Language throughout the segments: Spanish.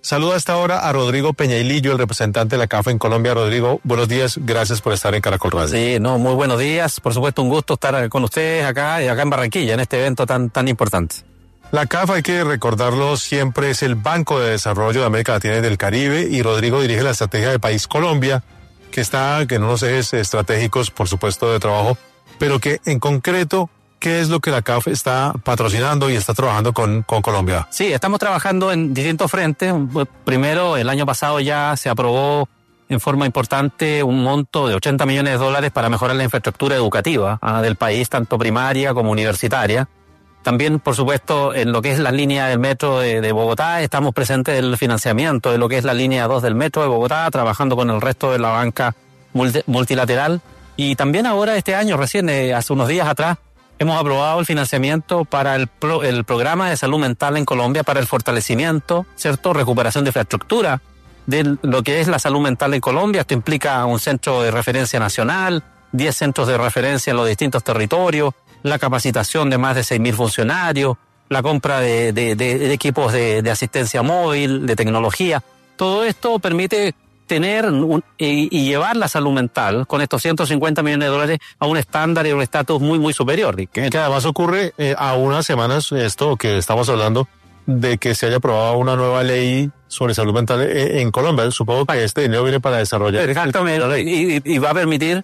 Saludo a esta hora a Rodrigo Peñailillo, el representante de la CAF en Colombia. Rodrigo, buenos días, gracias por estar en Caracol Radio. Sí, muy buenos días. Por supuesto, un gusto estar con ustedes acá en Barranquilla, en este evento tan importante. La CAF, hay que recordarlo siempre, es el Banco de Desarrollo de América Latina y del Caribe, y Rodrigo dirige la estrategia de País Colombia, que está en unos ejes estratégicos, por supuesto, de trabajo, pero que en concreto, ¿qué es lo que la CAF está patrocinando y está trabajando con Colombia? Sí, estamos trabajando en distintos frentes. Primero, el año pasado ya se aprobó en forma importante un monto de $80 millones para mejorar la infraestructura educativa del país, tanto primaria como universitaria. También, por supuesto, en lo que es la línea del metro de Bogotá, estamos presentes en el financiamiento de lo que es la línea 2 del metro de Bogotá, trabajando con el resto de la banca multilateral. Y también ahora, este año, recién, hace unos días atrás, hemos aprobado el financiamiento para el programa de salud mental en Colombia, para el fortalecimiento, ¿cierto?, recuperación de infraestructura de lo que es la salud mental en Colombia. Esto implica un centro de referencia nacional, 10 centros de referencia en los distintos territorios, la capacitación de más de 6.000 funcionarios, la compra de equipos de asistencia móvil, de tecnología. Todo esto permite tener y llevar la salud mental con estos $150 millones a un estándar y un estatus muy superior. Que además ocurre a unas semanas, esto que estamos hablando, de que se haya aprobado una nueva ley sobre salud mental en Colombia. Supongo que este dinero viene para desarrollar. Exactamente, y va a permitir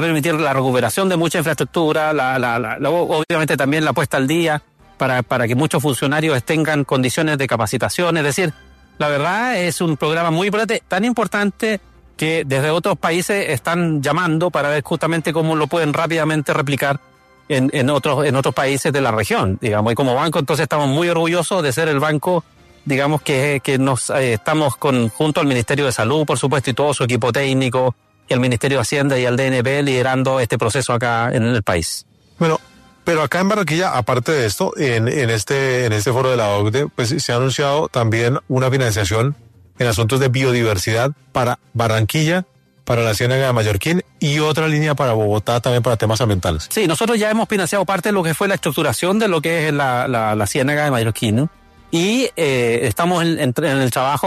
la recuperación de mucha infraestructura, obviamente también la puesta al día para que muchos funcionarios tengan condiciones de capacitación. Es decir, la verdad es un programa muy importante, tan importante que desde otros países están llamando para ver justamente cómo lo pueden rápidamente replicar en otros países de la región, digamos. Y como banco, entonces estamos muy orgullosos de ser el banco, digamos, que nos estamos junto al Ministerio de Salud, por supuesto, y todo su equipo técnico, y el Ministerio de Hacienda y el DNP liderando este proceso acá en el país. Bueno, pero acá en Barranquilla, aparte de esto, en este foro de la OCDE, pues se ha anunciado también una financiación en asuntos de biodiversidad para Barranquilla, para la Ciénaga de Mallorquín y otra línea para Bogotá también para temas ambientales. Sí, nosotros ya hemos financiado parte de lo que fue la estructuración de lo que es la Ciénaga de Mallorquín, ¿no? Y estamos en el trabajo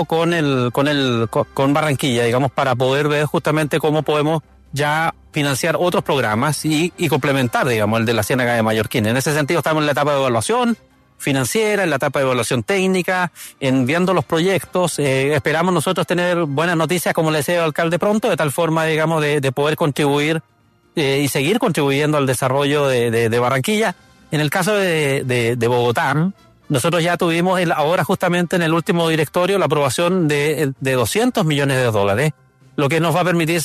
con Barranquilla, digamos, para poder ver justamente cómo podemos ya financiar otros programas y complementar, digamos, el de la Ciénaga de Mallorquín. En ese sentido estamos en la etapa de evaluación financiera, en la etapa de evaluación técnica, viendo los proyectos. Esperamos nosotros tener buenas noticias, como le decía el alcalde, pronto, de tal forma, digamos, de poder contribuir y seguir contribuyendo al desarrollo de Barranquilla. En el caso de Bogotá, nosotros ya tuvimos ahora justamente en el último directorio la aprobación de $200 millones, lo que nos va a permitir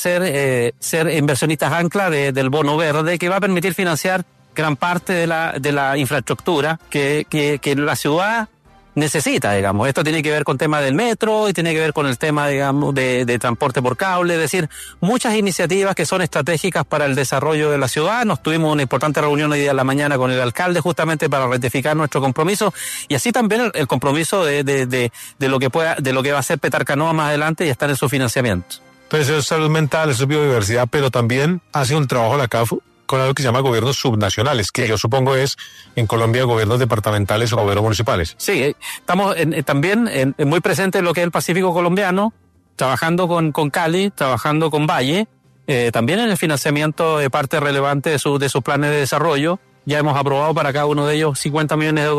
ser inversionistas ancla del bono verde, que va a permitir financiar gran parte de la infraestructura que la ciudad necesita, digamos. Esto tiene que ver con el tema del metro y tiene que ver con el tema, digamos, de transporte por cable, es decir, muchas iniciativas que son estratégicas para el desarrollo de la ciudad. Nos tuvimos una importante reunión hoy día en la mañana con el alcalde justamente para ratificar nuestro compromiso y así también el compromiso de lo que va a hacer Petarcanoa más adelante y estar en su financiamiento. Entonces eso es salud mental, eso es biodiversidad, pero también hace un trabajo la CAF con algo que se llama gobiernos subnacionales, que yo supongo es en Colombia gobiernos departamentales o gobiernos municipales. Sí, estamos también muy presentes en lo que es el Pacífico colombiano, trabajando con Cali, trabajando con Valle, también en el financiamiento de parte relevante de sus planes de desarrollo. Ya hemos aprobado para cada uno de ellos $50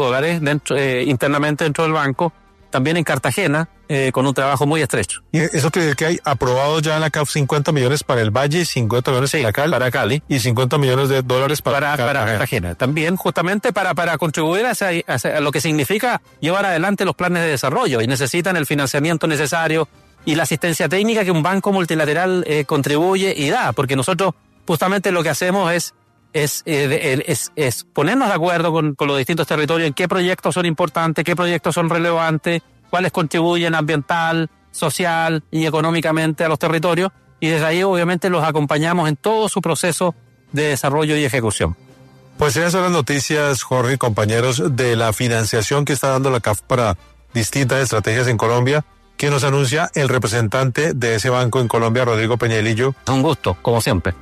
millones internamente dentro del banco. También en Cartagena, con un trabajo muy estrecho. ¿Y eso quiere decir que hay aprobado ya en la CAF 50 millones para el Valle, 50 millones para Cali y $50 millones para Cartagena? También justamente para contribuir a lo que significa llevar adelante los planes de desarrollo, y necesitan el financiamiento necesario y la asistencia técnica que un banco multilateral contribuye y da, porque nosotros justamente lo que hacemos es ponernos de acuerdo con los distintos territorios en qué proyectos son importantes, qué proyectos son relevantes, cuáles contribuyen ambiental, social y económicamente a los territorios, y desde ahí obviamente los acompañamos en todo su proceso de desarrollo y ejecución. Pues esas son las noticias, Jorge y compañeros, de la financiación que está dando la CAF para distintas estrategias en Colombia, que nos anuncia el representante de ese banco en Colombia, Rodrigo Peñailillo. Un gusto, como siempre.